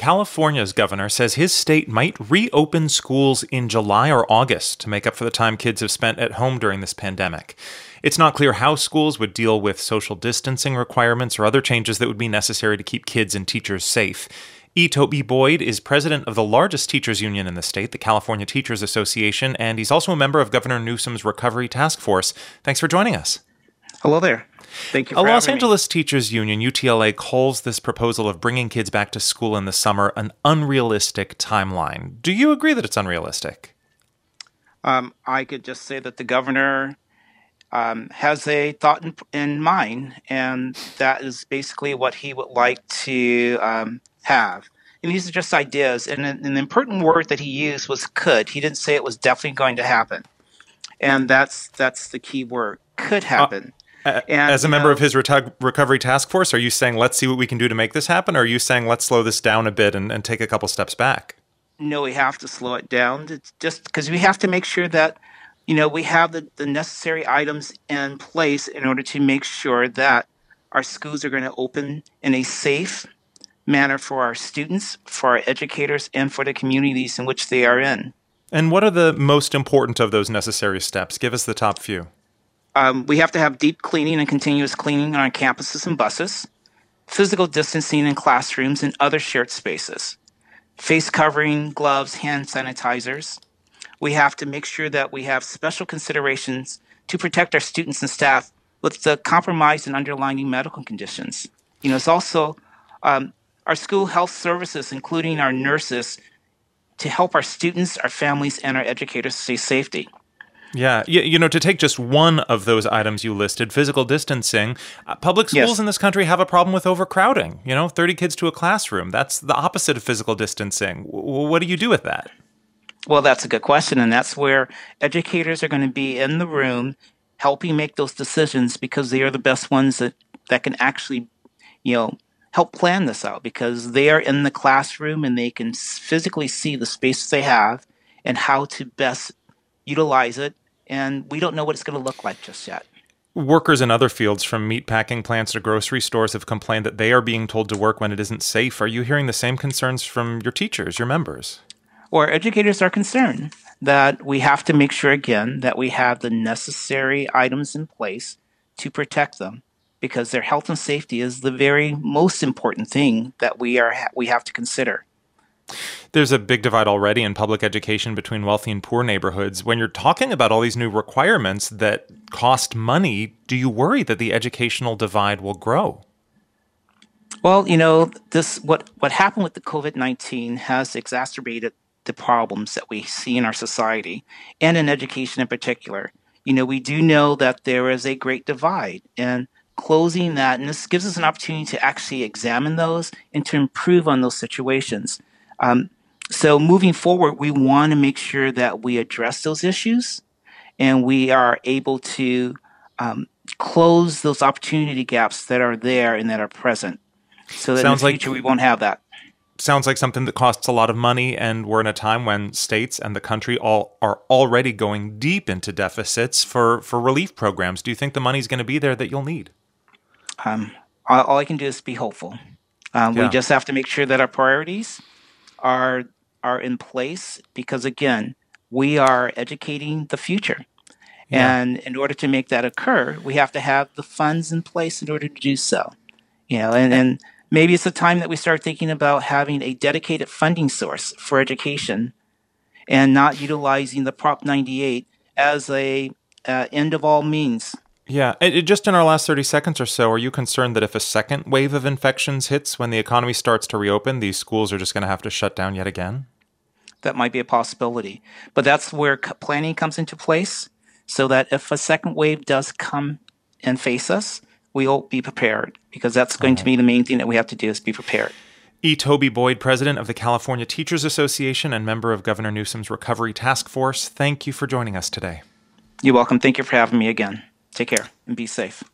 California's governor says his state might reopen schools in July or August to make up for the time kids have spent at home during this pandemic. It's not clear how schools would deal with social distancing requirements or other changes that would be necessary to keep kids and teachers safe. E. Toby Boyd is president of the largest teachers union in the state, the California Teachers Association, and he's also a member of Governor Newsom's Recovery Task Force. Thanks for joining us. Hello there. Thank you for having me. A Los Angeles Angeles Teachers Union, UTLA, calls this proposal of bringing kids back to school in the summer an unrealistic timeline. Do you agree that it's unrealistic? I could just say that the governor has a thought in mind, and that is basically what he would like to have. And these are just ideas. And an important word that he used was could. He didn't say it was definitely going to happen. And that's the key word, could happen. As a member of his recovery task force, are you saying, let's see what we can do to make this happen? Or are you saying, let's slow this down a bit and take a couple steps back? No, we have to slow it down. It's just because we have to make sure that, we have the necessary items in place in order to make sure that our schools are going to open in a safe manner for our students, for our educators, and for the communities in which they are in. And what are the most important of those necessary steps? Give us the top few. We have to have deep cleaning and continuous cleaning on our campuses and buses, physical distancing in classrooms and other shared spaces, face covering, gloves, hand sanitizers. We have to make sure that we have special considerations to protect our students and staff with the compromised and underlying medical conditions. It's also our school health services, including our nurses, to help our students, our families, and our educators stay safety. Yeah. To take just one of those items you listed, physical distancing, public schools in this country have a problem with overcrowding. 30 kids to a classroom. That's the opposite of physical distancing. What do you do with that? Well, that's a good question. And that's where educators are going to be in the room helping make those decisions, because they are the best ones that can actually, help plan this out, because they are in the classroom and they can physically see the space they have and how to best utilize it. And we don't know what it's going to look like just yet. Workers in other fields, from meatpacking plants to grocery stores, have complained that they are being told to work when it isn't safe. Are you hearing the same concerns from your teachers, your members? Or educators are concerned that we have to make sure, again, that we have the necessary items in place to protect them, because their health and safety is the very most important thing that we have to consider. There's a big divide already in public education between wealthy and poor neighborhoods. When you're talking about all these new requirements that cost money, do you worry that the educational divide will grow? Well, what happened with the COVID-19 has exacerbated the problems that we see in our society and in education in particular. We do know that there is a great divide, and closing that, and this gives us an opportunity to actually examine those and to improve on those situations. So moving forward, we want to make sure that we address those issues and we are able to close those opportunity gaps that are there and that are present, so that in the future we won't have that. Sounds like something that costs a lot of money, and we're in a time when states and the country all are already going deep into deficits for relief programs. Do you think the money's going to be there that you'll need? All I can do is be hopeful. We just have to make sure that our priorities are in place, because again, we are educating the future. And in order to make that occur, we have to have the funds in place in order to do so. And maybe it's the time that we start thinking about having a dedicated funding source for education and not utilizing the Prop 98 as a end of all means. Yeah. Just in our last 30 seconds or so, are you concerned that if a second wave of infections hits when the economy starts to reopen, these schools are just going to have to shut down yet again? That might be a possibility. But that's where planning comes into place, so that if a second wave does come and face us, we'll be prepared, because that's going to be the main thing that we have to do, is be prepared. E. Toby Boyd, president of the California Teachers Association and member of Governor Newsom's Recovery Task Force, thank you for joining us today. You're welcome. Thank you for having me again. Take care and be safe.